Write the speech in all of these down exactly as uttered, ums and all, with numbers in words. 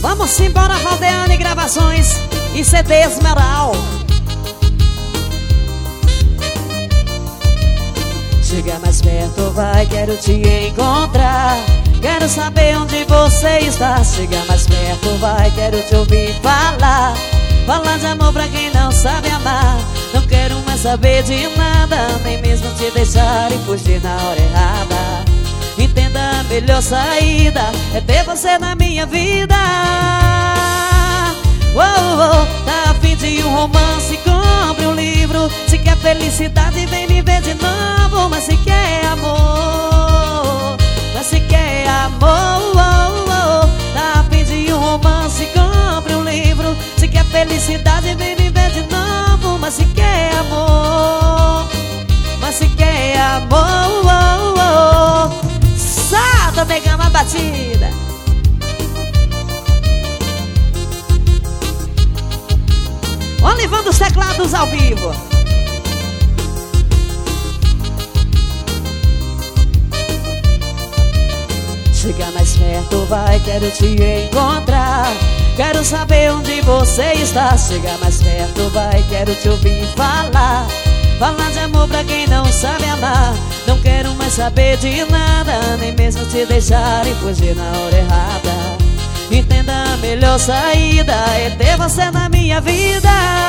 Vamos embora, Valdeane Gravações e C D Esmeral. Chega mais perto, vai, quero te encontrar. Quero saber onde você está. Chega mais perto, vai, quero te ouvir falar. Falar de amor pra quem não sabe amar. Não quero mais saber de nada, nem mesmo te deixar e fugir na hora errada. Entenda, a melhor saída é ter você na minha vida. Oh, oh, tá a fim de um romance, compre um livro. Se quer felicidade, vem me ver de novo. Mas se quer amor, mas se quer amor, oh, oh, tá a fim de um romance, compre um livro. Se quer felicidade, vem me ver de novo. Mas se quer amor, mas se quer amor, oh, oh. Salta, pegando a batida. Olivando os teclados ao vivo. Chega mais perto, vai, quero te encontrar. Quero saber onde você está. Chega mais perto, vai, quero te ouvir falar. Falar de amor pra quem não sabe amar. Não quero mais saber de nada, nem mesmo te deixar e fugir na hora errada. Entenda, a melhor saída é ter você na minha vida.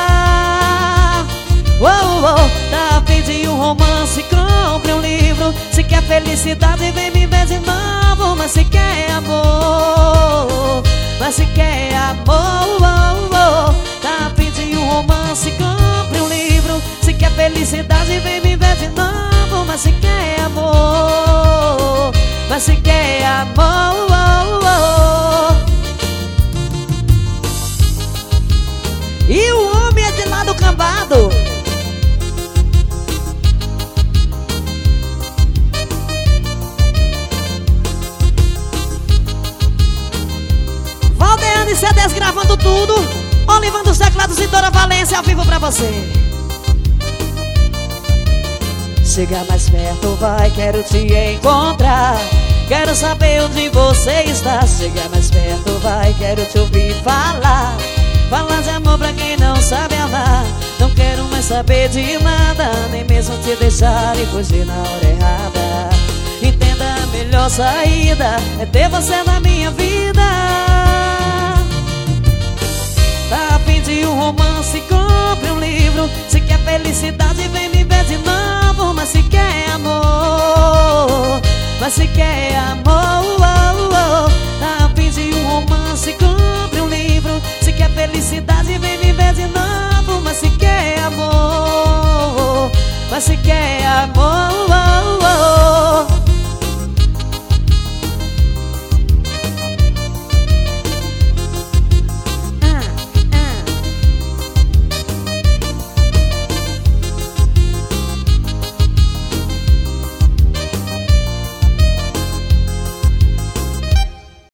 Oh, oh, tá a fim de um romance, compre um livro. Se quer felicidade, vem me ver de novo. Mas se quer amor, mas se quer amor, oh, oh, tá a fim de um romance, compre um livro. Se quer felicidade, vem me ver de novo. Mas se quer amor, mas se quer amor, oh, oh. E o homem é de lado cambado. Valdeane C Ds gravando tudo. Olivando os teclados e Dora Valência ao vivo pra você. Chega mais perto, vai, quero te encontrar. Quero saber onde você está. Chega mais perto, vai, quero te ouvir falar. Falar de amor pra quem não sabe amar. Não quero mais saber de nada, nem mesmo te deixar e fugir na hora errada. Entenda, a melhor saída é ter você na minha vida. Tá a fim de um romance, compre um livro. Se quer felicidade, vem me ver de novo. Mas se quer amor, mas se quer amor,